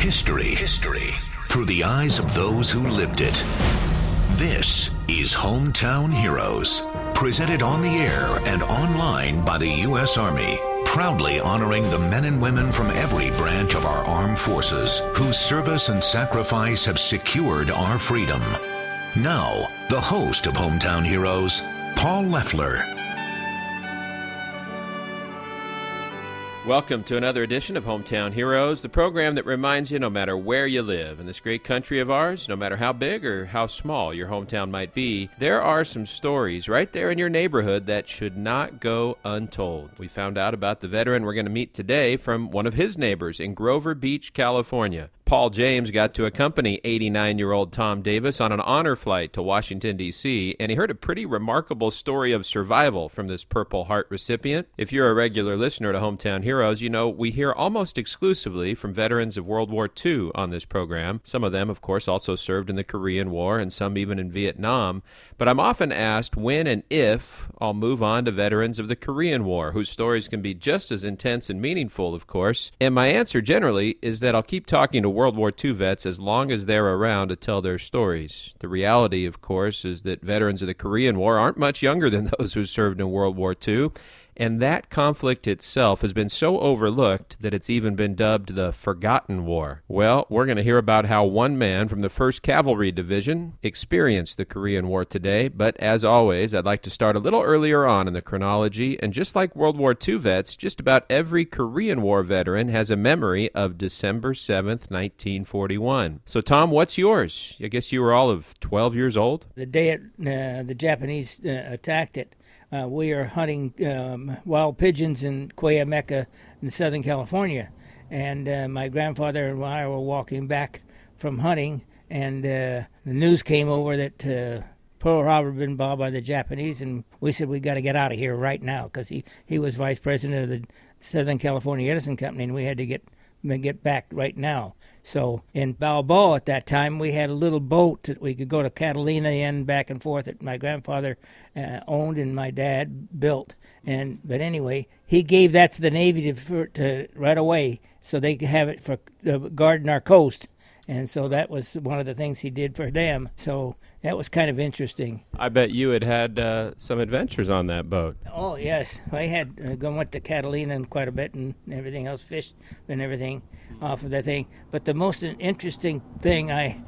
History through the eyes of those who lived it. This is Hometown Heroes, presented on the air and online by the U.S. Army, proudly honoring the men and women from every branch of our armed forces whose service and sacrifice have secured our freedom. Now, the host of Hometown Heroes, Paul Leffler. Welcome to another edition of Hometown Heroes, the program that reminds you no matter where you live in this great country of ours, no matter how big or how small your hometown might be, there are some stories right there in your neighborhood that should not go untold. We found out about the veteran we're going to meet today from one of his neighbors in Grover Beach, California. Paul James got to accompany 89-year-old Tom Davis on an honor flight to Washington, D.C., and he heard a pretty remarkable story of survival from this Purple Heart recipient. If you're a regular listener to Hometown Heroes, you know we hear almost exclusively from veterans of World War II on this program. Some of them, of course, also served in the Korean War, and some even in Vietnam. But I'm often asked when and if I'll move on to veterans of the Korean War, whose stories can be just as intense and meaningful, of course. And my answer generally is that I'll keep talking to World War II vets as long as they're around to tell their stories. The reality, of course, is that veterans of the Korean War aren't much younger than those who served in World War II, and that conflict itself has been so overlooked that it's even been dubbed the Forgotten War. Well, we're going to hear about how one man from the 1st Cavalry Division experienced the Korean War today, but as always, I'd like to start a little earlier on in the chronology, and just like World War II vets, just about every Korean War veteran has a memory of December 7th, 1941. So, Tom, what's yours? I guess you were all of 12 years old? The day the Japanese attacked it, we are hunting wild pigeons in Cuyamaca in Southern California. And my grandfather and I were walking back from hunting, and the news came over that Pearl Harbor had been bombed by the Japanese, and we said, we got to get out of here right now, because he was vice president of the Southern California Edison Company, and we had to get back right now. So in Balboa at that time, we had a little boat that we could go to Catalina and back and forth that my grandfather owned and my dad built. But anyway, he gave that to the Navy to right away so they could have it for guarding our coast. And so that was one of the things he did for them. So that was kind of interesting. I bet you had some adventures on that boat. Oh, yes. I had went to Catalina and quite a bit and everything else, fished and everything off of that thing. But the most interesting thing I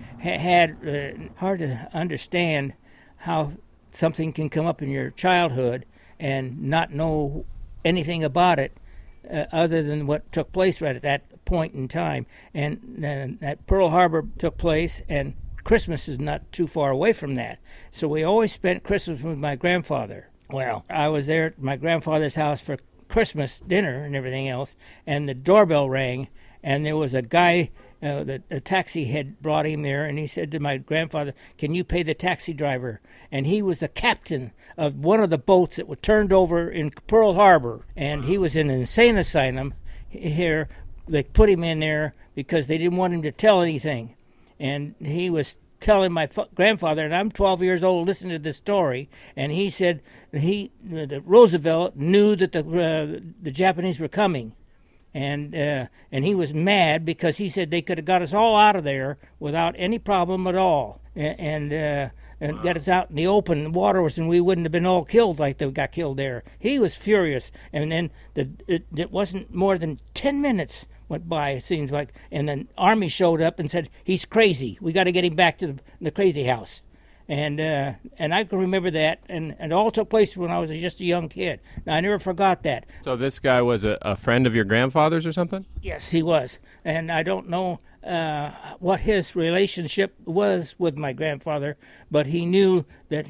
had, hard to understand how something can come up in your childhood and not know anything about it other than what took place right at that point in time. And that Pearl Harbor took place, and Christmas is not too far away from that. So we always spent Christmas with my grandfather. Well, I was there at my grandfather's house for Christmas dinner and everything else, and the doorbell rang, and there was a guy, a taxi had brought him there, and he said to my grandfather, "Can you pay the taxi driver?" And he was the captain of one of the boats that were turned over in Pearl Harbor, and he was in an insane asylum here. They put him in there because they didn't want him to tell anything. And he was telling my grandfather, and I'm 12 years old listening to this story, and he said that Roosevelt knew that the Japanese were coming. And he was mad because he said they could have got us all out of there without any problem at all. And got us out in the open waters, and we wouldn't have been all killed like they got killed there. He was furious. And then it wasn't more than 10 minutes went by, it seems like, and the Army showed up and said, "He's crazy. We got to get him back to the crazy house." And I can remember that, and it all took place when I was just a young kid. Now, I never forgot that. So this guy was a friend of your grandfather's or something? Yes, he was. And I don't know what his relationship was with my grandfather, but he knew that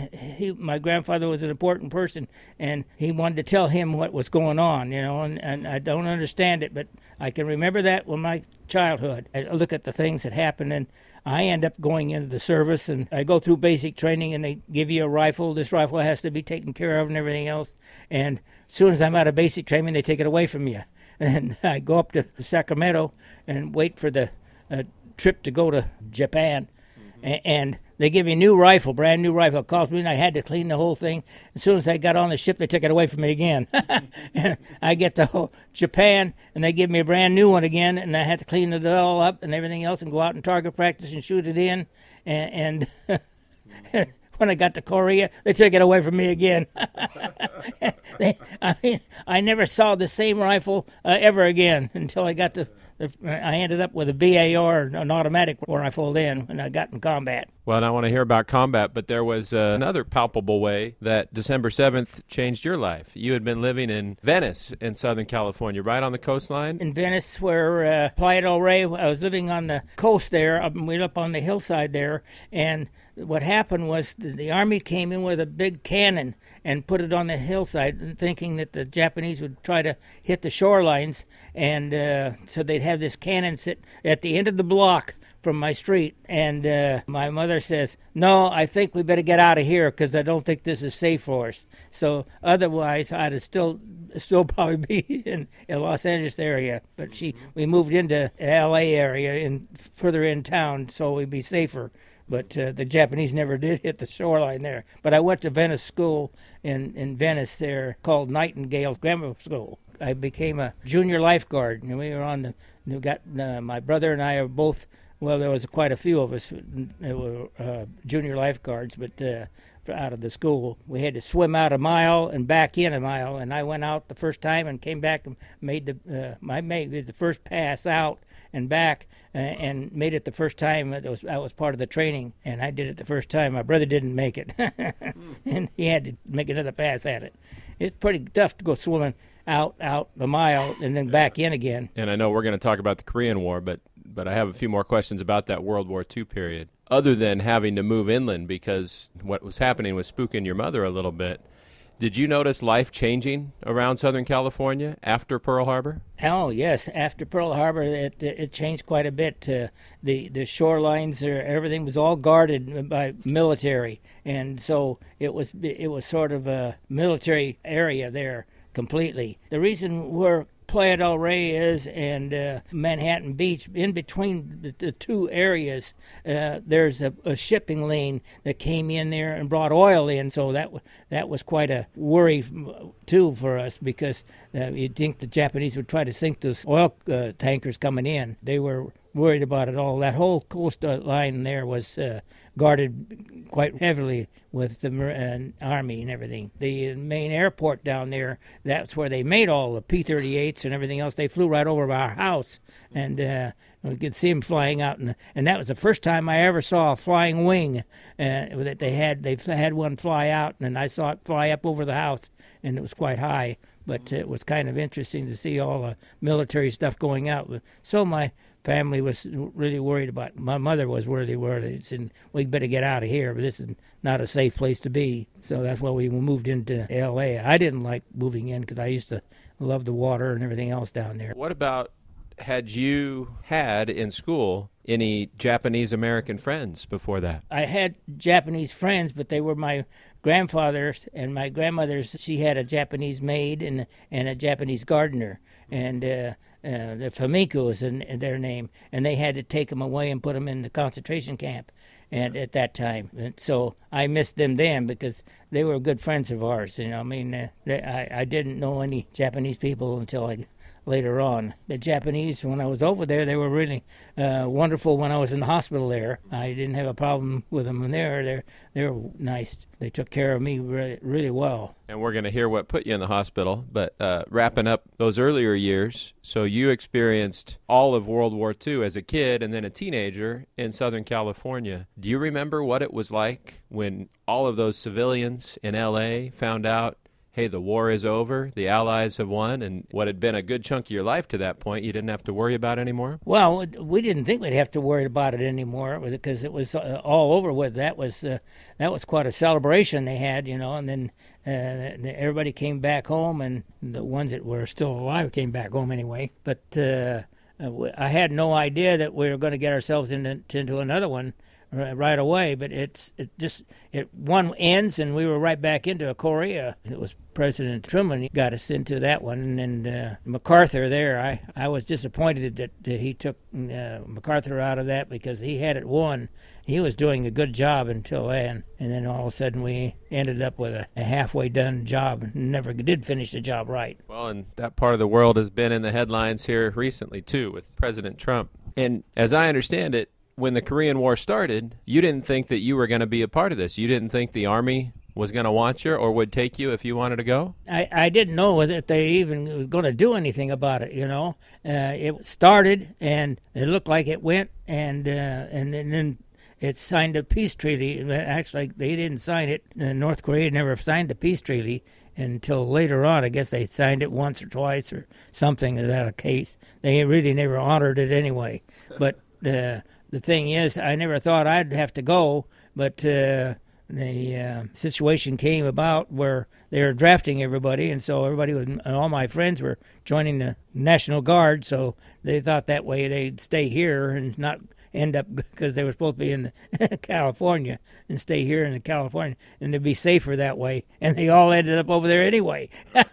my grandfather was an important person, and he wanted to tell him what was going on, and I don't understand it, but I can remember that when my childhood. I look at the things that happened, and I end up going into the service, and I go through basic training, and they give you a rifle. This rifle has to be taken care of and everything else, and as soon as I'm out of basic training, they take it away from you. And I go up to Sacramento and wait for the trip to go to Japan. And they give me a new rifle, brand new rifle. It cost me, and I had to clean the whole thing. As soon as I got on the ship, they took it away from me again. And I get to Japan, and they give me a brand new one again, and I had to clean it all up and everything else and go out and target practice and shoot it in. And when I got to Korea, they took it away from me again. I never saw the same rifle ever again until I got to. I ended up with a BAR, an automatic rifle then, when I got in combat. Well, and I want to hear about combat, but there was another palpable way that December 7th changed your life. You had been living in Venice in Southern California, right on the coastline? In Venice, where Playa del Rey, I was living on the coast there, up on the hillside there, and what happened was the Army came in with a big cannon and put it on the hillside, thinking that the Japanese would try to hit the shorelines, and so they'd have this cannon sit at the end of the block from my street, and my mother says, "No, I think we better get out of here because I don't think this is safe for us." So otherwise, I'd have still probably be in Los Angeles area, but we moved into L.A. area and further in town, so we'd be safer. But the Japanese never did hit the shoreline there. But I went to Venice School in Venice there called Nightingale Grammar School. I became a junior lifeguard, and we were my brother and I are both. Well, there was quite a few of us that were junior lifeguards, but out of the school. We had to swim out a mile and back in a mile, and I went out the first time and came back and made the first pass out and back and made it the first time. That was part of the training, and I did it the first time. My brother didn't make it, and he had to make another pass at it. It's pretty tough to go swimming out a mile and then back in again. And I know we're going to talk about the Korean War, but I have a few more questions about that World War II period. Other than having to move inland because what was happening was spooking your mother a little bit, did you notice life changing around Southern California after Pearl Harbor? Oh, yes. After Pearl Harbor, it changed quite a bit. The shorelines, everything was all guarded by military, and so it was sort of a military area there completely. The reason where Playa del Rey is and Manhattan Beach, in between the two areas, there's a shipping lane that came in there and brought oil in, so that was quite a worry too for us because you'd think the Japanese would try to sink those oil tankers coming in. They were worried about it all. That whole coastline there was guarded quite heavily with the Army and everything. The main airport down there, that's where they made all the P-38s and everything else. They flew right over our house, and we could see them flying out. And that was the first time I ever saw a flying wing that they had one fly out, and I saw it fly up over the house, and it was quite high. But it was kind of interesting to see all the military stuff going out. So my family was really worried about. My mother was really worried. She said, "We better get out of here, but this is not a safe place to be." So that's why we moved into L.A. I didn't like moving in because I used to love the water and everything else down there. What about, had you had in school any Japanese American friends before that? I had Japanese friends, but they were my grandfather's and my grandmother's. She had a Japanese maid and a Japanese gardener, and the Famiko was in their name, and they had to take them away and put them in the concentration camp at that time. And so I missed them then because they were good friends of ours. I didn't know any Japanese people until later on. The Japanese, when I was over there, they were really wonderful when I was in the hospital there. I didn't have a problem with them there. They were nice. They took care of me really, really well. And we're going to hear what put you in the hospital, but wrapping up those earlier years, so you experienced all of World War II as a kid and then a teenager in Southern California. Do you remember what it was like when all of those civilians in L.A. found out, hey, the war is over, the Allies have won, and what had been a good chunk of your life to that point, you didn't have to worry about anymore? Well, we didn't think we'd have to worry about it anymore because it was all over with. That was quite a celebration they had, and then everybody came back home, and the ones that were still alive came back home anyway. But I had no idea that we were going to get ourselves into another one right away, but it one ends, and we were right back into Korea. It was President Truman got us into that one, and MacArthur there. I was disappointed that he took MacArthur out of that because he had it won. He was doing a good job until then, and then all of a sudden we ended up with a halfway done job and never did finish the job right. Well, and that part of the world has been in the headlines here recently, too, with President Trump. And as I understand it, when the Korean War started, you didn't think that you were going to be a part of this. You didn't think the Army was going to want you or would take you if you wanted to go? I didn't know that they even was going to do anything about it, It started, and it looked like it went, and then it signed a peace treaty. Actually, they didn't sign it. North Korea never signed the peace treaty until later on. I guess they signed it once or twice or something of that case. They really never honored it anyway. But the thing is, I never thought I'd have to go, but the situation came about where they were drafting everybody, and so all my friends were joining the National Guard, so they thought that way they'd stay here and not end up, because they were supposed to be in California, and stay here in California, and they'd be safer that way, and they all ended up over there anyway.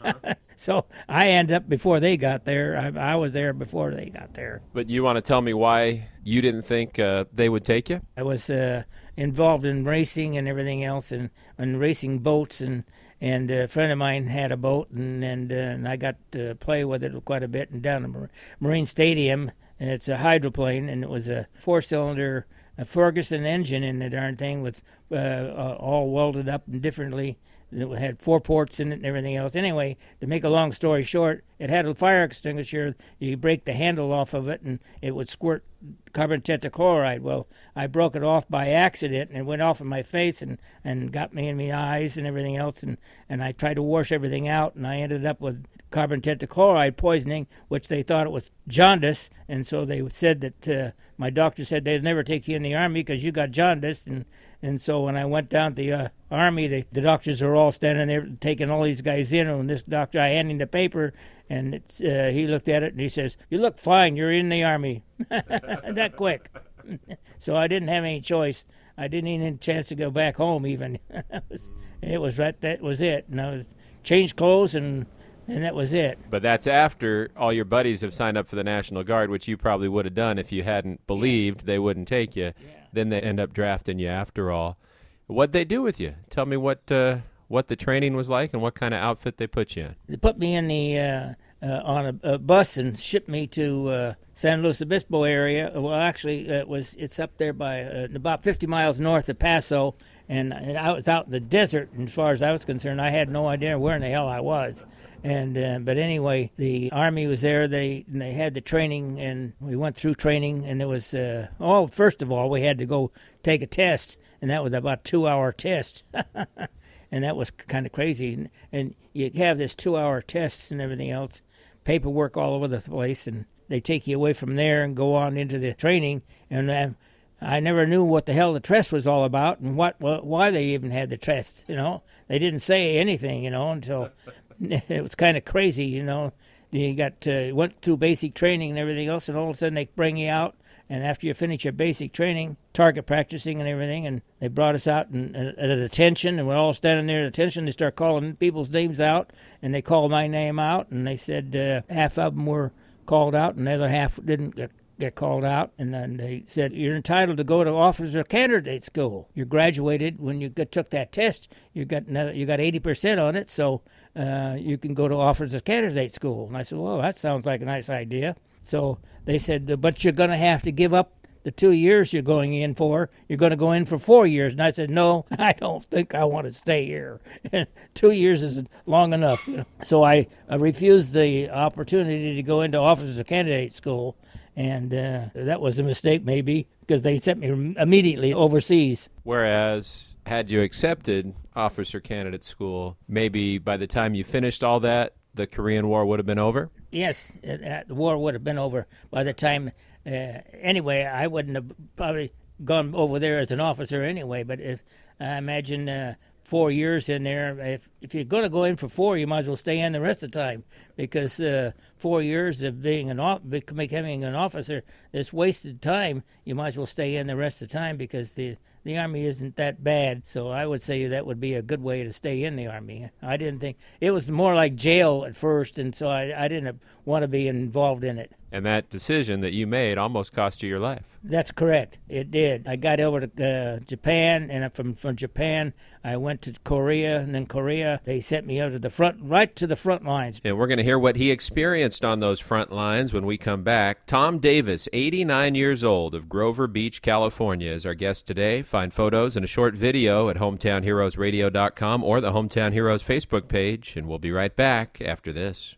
So I ended up before they got there. I was there before they got there. But you want to tell me why you didn't think they would take you? I was involved in racing and everything else, and racing boats, and a friend of mine had a boat, and I got to play with it quite a bit, and down at the Marine Stadium. And it's a hydroplane, and it was a four-cylinder Ferguson engine in the darn thing with all welded up and differently. It had 4 ports in it and everything else. Anyway, to make a long story short, it had a fire extinguisher. You break the handle off of it, and it would squirt carbon tetrachloride. Well, I broke it off by accident, and it went off in my face and got me in my eyes and everything else. And I tried to wash everything out, and I ended up with carbon tetrachloride poisoning, which they thought it was jaundice. And so they said that my doctor said they'd never take you in the Army because you got jaundice. And so when I went down to the Army, the doctors were all standing there taking all these guys in. And this doctor, I handed him the paper, and he looked at it, and he says, "You look fine. You're in the Army." That quick. So I didn't have any choice. I didn't even have a chance to go back home even. That was it. And I was changed clothes, and that was it. But that's after all your buddies have signed up for the National Guard, which you probably would have done if you hadn't believed they wouldn't take you. Yeah. Then they end up drafting you after all. What'd they do with you? Tell me what the training was like and what kind of outfit they put you in. They put me in the on a bus and shipped me to San Luis Obispo area. Well, actually, it's up there by about 50 miles north of Paso, and I was out in the desert. And as far as I was concerned, I had no idea where in the hell I was. And but anyway, the Army was there. They had the training, and we went through training. And it was first of all, we had to go take a test, and that was about a 2-hour test. And that was kind of crazy. And you have this 2-hour tests and everything else, paperwork all over the place, and they take you away from there and go on into the training. And I never knew what the hell the test was all about and why they even had the test. They didn't say anything, until it was kind of crazy. You went through basic training and everything else, and all of a sudden they bring you out. And after you finish your basic training, target practicing and everything, and they brought us out at attention, and we're all standing there at attention. They start calling people's names out, and they called my name out, and they said half of them were called out, and the other half didn't get called out. And then they said, "You're entitled to go to officer candidate school. You graduated when you took that test. You got 80% on it, so you can go to officer candidate school." And I said, "Well, that sounds like a nice idea." So they said, "But you're going to have to give up the 2 years you're going in for. You're going to go in for 4 years." And I said, "No, I don't think I want to stay here. 2 years is long enough." So I refused the opportunity to go into officer candidate school. And that was a mistake, maybe, because they sent me immediately overseas. Whereas, had you accepted officer candidate school, maybe by the time you finished all that, the Korean War would have been over? Yes, the war would have been over by the time. Anyway, I wouldn't have probably gone over there as an officer anyway, but if I imagine 4 years in there. If you're going to go in for 4, you might as well stay in the rest of the time, because 4 years of being becoming an officer, this wasted time. You might as well stay in the rest of the time, because the Army isn't that bad. So I would say that would be a good way to stay in the Army. I didn't think it was more like jail at first, and so I didn't want to be involved in it. And that decision that you made almost cost you your life. That's correct. It did. I got over to Japan, and from Japan, I went to Korea, and then Korea, they sent me out to the front, right to the front lines. And we're going to hear what he experienced on those front lines when we come back. Tom Davis, 89 years old, of Grover Beach, California, is our guest today. Find photos and a short video at hometownheroesradio.com or the Hometown Heroes Facebook page, and we'll be right back after this.